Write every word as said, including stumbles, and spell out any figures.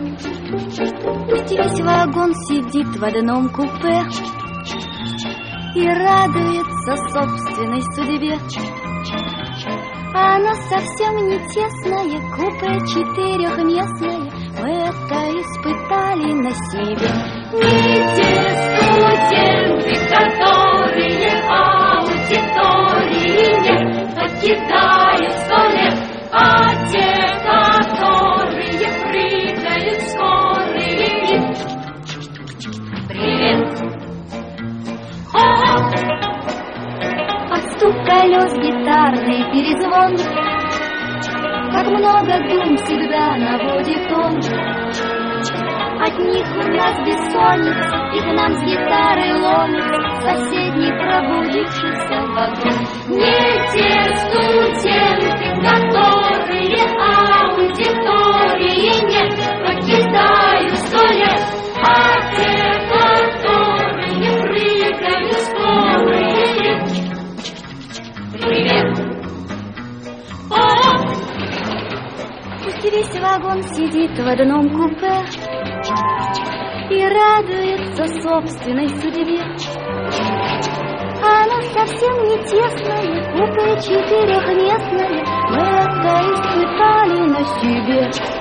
Пусть весь вагон сидит в одном купе и радуется собственной судьбе. Оно совсем не тесное, купе четырехместное. Мы это испытали на себе. Не те студенты, которые аудитории нет, покидают сто лет, а те, которые прыгают скорые. Привет! Хо-хо! Под стук колес гитарный перезвон, как много дум всегда наводит он. От них у нас бессонница, и к нам с гитарой ломится соседний пробудившийся вагон. Не те студенты, которые аудитории нет, покидают сто лет, а те, которые прыгают скорые. Привет! О! Пусть весь вагон сидит в одном купе и радуется собственной судьбе. Оно совсем не тесное, купе четырехместное. Мы это испытали на себе.